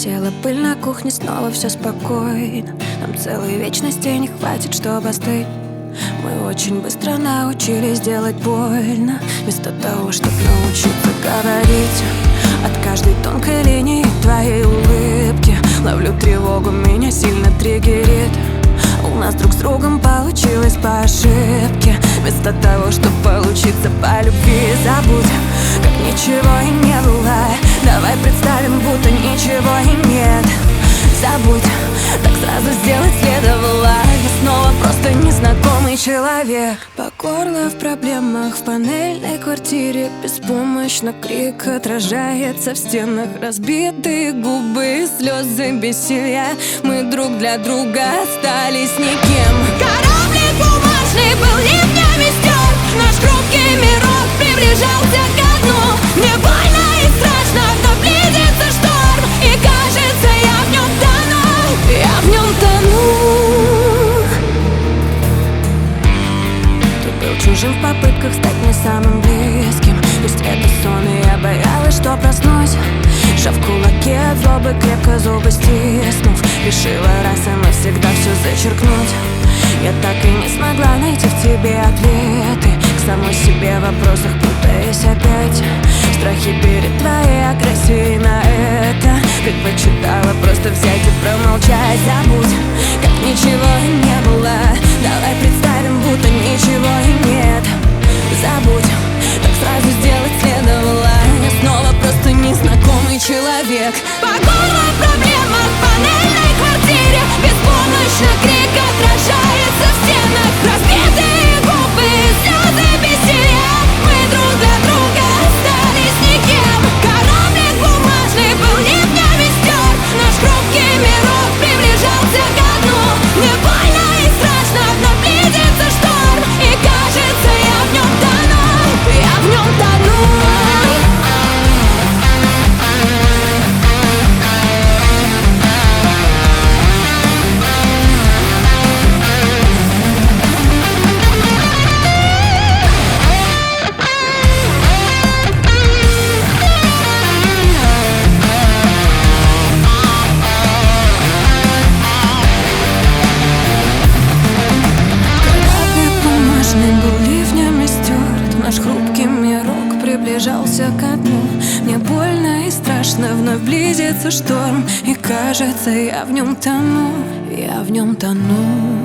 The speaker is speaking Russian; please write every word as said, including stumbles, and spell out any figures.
Осела пыль на кухне, снова все спокойно. Нам целой вечности не хватит, чтобы остыть. Мы очень быстро научились делать больно, вместо того, чтобы научиться говорить. От каждой тонкой линии твоей улыбки ловлю тревогу, меня сильно триггерит. У нас друг с другом получилось по ошибке, вместо того, чтобы получиться по любви. Забудь, как ничего и не было. Давай представим, будто ничего и нет. Забудь, так сразу сделать следовало. Я снова просто незнакомый человек. По горло в проблемах, в панельной квартире. Беспомощно крик отражается в стенах. Разбитые губы, слезы бессилия. Мы друг для друга остались никем. Кораблик бумажный был ливнями стерт. Наш хрупкий мирок приближался ко дну. Мне больно и страшно, но близится шторм. И кажется, я в нем тону, я в нем тону. Ты был чужим в попытках стать мне самым близким. Пусть это сон, и я боялась, что проснусь. Сжав кулаки от злобы, крепко зубы стиснув, решила раз и навсегда все зачеркнуть. Я так и не смогла найти в тебе ответы, к самой себе в вопросах путаясь опять. Страхи перед твоей агрессией на это предпочитала просто взять и промолчать. Забудь, как ничего и не было. Давай представим, будто ничего и нет. Забудь, так сразу сделать следовало. Я снова просто незнакомый человек. По горло проблема в панельной квартире. Беспомощно крик отражается в стенах. Разбитые губы, слезы бессилия. Мы друг для друга остались никем. Кораблик бумажный был ливнями стерт. Наш хрупкий мирок приближался ко дну. Мне больно и страшно, но близится шторм. И кажется, я в нем тону, я в нем тону. Был ливнями стерт, наш хрупкий мирок приближался ко дну. Мне больно и страшно, вновь близится шторм. И кажется, я в нем тону, я в нем тону.